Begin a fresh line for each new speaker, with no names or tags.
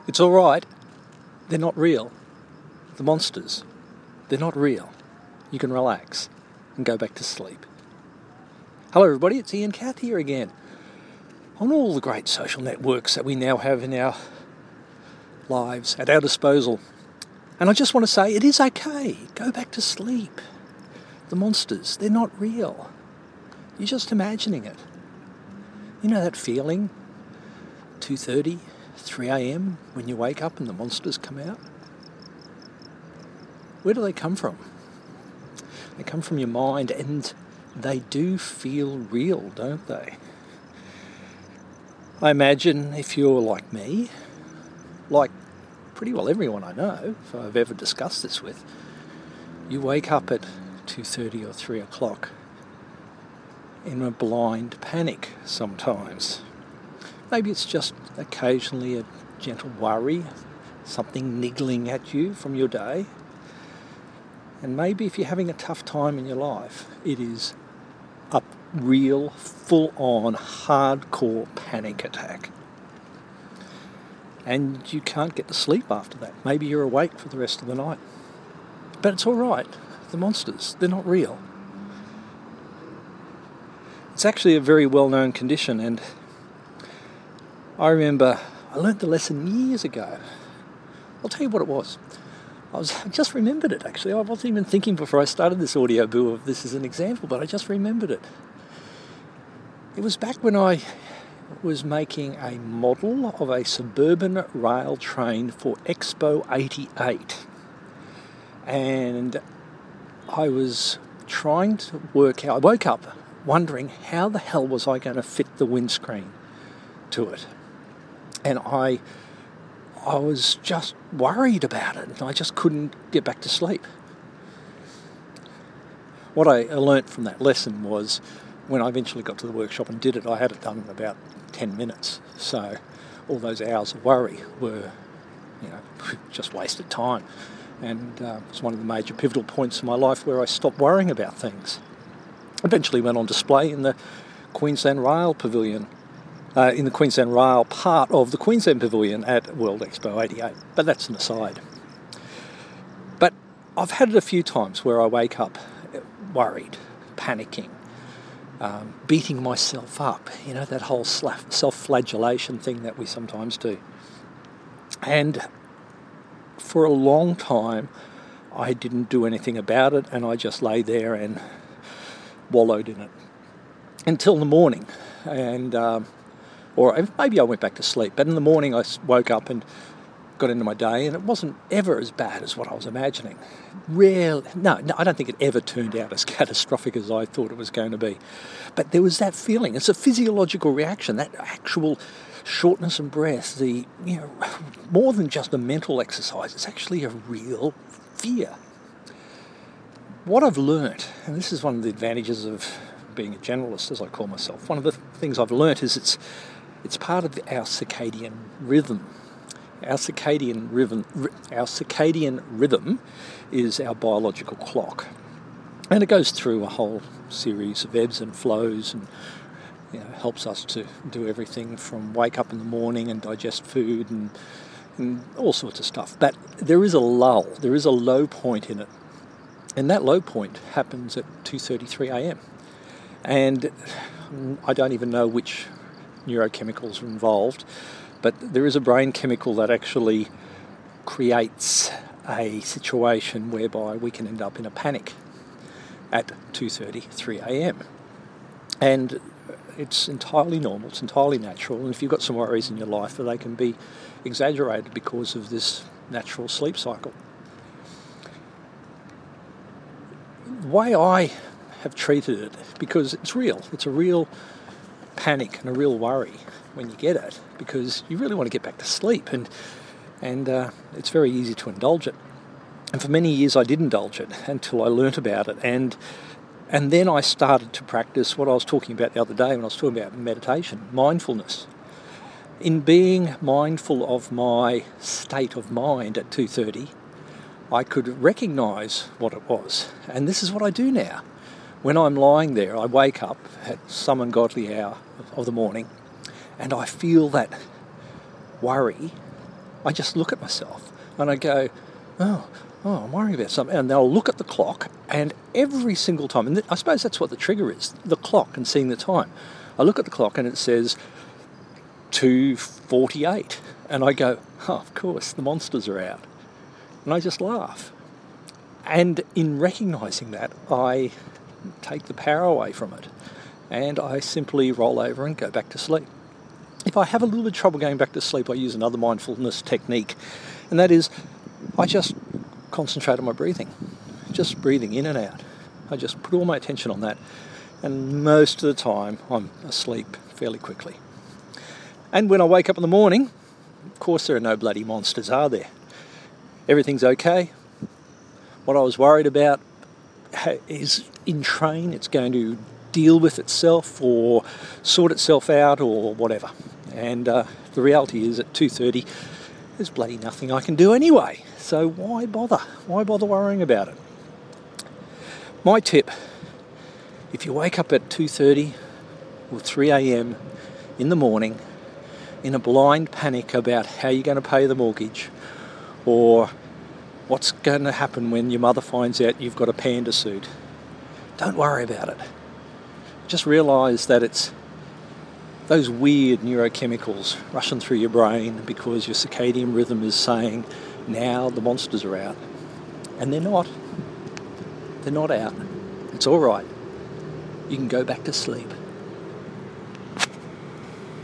It's all right. They're not real. The monsters, they're not real. You can relax and go back to sleep. Hello everybody, it's Ian Cath here again. On all the great social networks that we now have in our lives at our disposal. And I just want to say, it is okay. Go back to sleep. The monsters, they're not real. You're just imagining it. You know that feeling, 2:30, 3 a.m, when you wake up and the monsters come out? Where do they come from? They come from your mind, and they do feel real, don't they? I imagine if you're like me, like pretty well everyone I know, if I've ever discussed this with, you wake up at 2:30 or 3 o'clock in a blind panic sometimes. Maybe it's just occasionally a gentle worry, something niggling at you from your day. And maybe if you're having a tough time in your life, it is a real, full-on, hardcore panic attack. And you can't get to sleep after that. Maybe you're awake for the rest of the night. But it's all right. The monsters, they're not real. It's actually a very well-known condition, and I remember I learnt the lesson years ago. I'll tell you what it was. I just remembered it, actually. I wasn't even thinking before I started this audio boo of this as an example, but I just remembered it. It was back when I was making a model of a suburban rail train for Expo 88. And I was trying to work out, I woke up wondering how the hell was I going to fit the windscreen to it. And I was just worried about it, and I just couldn't get back to sleep. What I learnt from that lesson was, when I eventually got to the workshop and did it, I had it done in about 10 minutes. So all those hours of worry were, just wasted time. And it's one of the major pivotal points in my life where I stopped worrying about things. Eventually went on display in the Queensland Rail Pavilion, in the Queensland Rail part of the Queensland Pavilion at World Expo 88. But that's an aside. But I've had it a few times where I wake up worried, panicking, beating myself up, that whole self-flagellation thing that we sometimes do. And for a long time, I didn't do anything about it, and I just lay there and wallowed in it until the morning. And or maybe I went back to sleep, but in the morning I woke up and got into my day, and it wasn't ever as bad as what I was imagining. No, I don't think it ever turned out as catastrophic as I thought it was going to be. But there was that feeling. It's a physiological reaction, that actual shortness of breath, more than just a mental exercise. It's actually a real fear. What I've learnt, and this is one of the advantages of being a generalist, as I call myself, one of the things I've learnt is it's part of our circadian rhythm. Our circadian rhythm is our biological clock, and it goes through a whole series of ebbs and flows, and helps us to do everything from wake up in the morning and digest food and all sorts of stuff. But there is a lull, there is a low point in it, and that low point happens at 2:33 a.m. And I don't even know which neurochemicals are involved, but there is a brain chemical that actually creates a situation whereby we can end up in a panic at 2:33 a.m. And it's entirely normal, it's entirely natural, and if you've got some worries in your life, they can be exaggerated because of this natural sleep cycle. The way I have treated it, because it's real, it's a real panic and a real worry when you get it, because you really want to get back to sleep, and it's very easy to indulge it. And for many years I did indulge it until I learnt about it, and then I started to practice what I was talking about the other day when I was talking about meditation, mindfulness. In being mindful of my state of mind at 2:30, I could recognise what it was, and this is what I do now. When I'm lying there, I wake up at some ungodly hour of the morning, and I feel that worry I just look at myself and I go, oh, I'm worrying about something. And I'll look at the clock, and every single time, and I suppose that's what the trigger is, the clock and seeing the time. I look at the clock and it says 2:48, and I go, oh, of course, the monsters are out. And I just laugh. And in recognising that, I take the power away from it, and I simply roll over and go back to sleep. If I have a little bit of trouble going back to sleep, I use another mindfulness technique, and that is I just concentrate on my breathing, just breathing in and out. I just put all my attention on that, and most of the time I'm asleep fairly quickly. And when I wake up in the morning, of course there are no bloody monsters, are there? Everything's okay. What I was worried about is in train. It's going to deal with itself or sort itself out or whatever. And the reality is at 2:30 there's bloody nothing I can do anyway. So why bother? Why bother worrying about it? My tip, if you wake up at 2:30 or 3 a.m. in the morning in a blind panic about how you're going to pay the mortgage, or what's going to happen when your mother finds out you've got a panda suit, don't worry about it. Just realise that it's those weird neurochemicals rushing through your brain because your circadian rhythm is saying, now the monsters are out. And they're not. They're not out. It's all right. You can go back to sleep.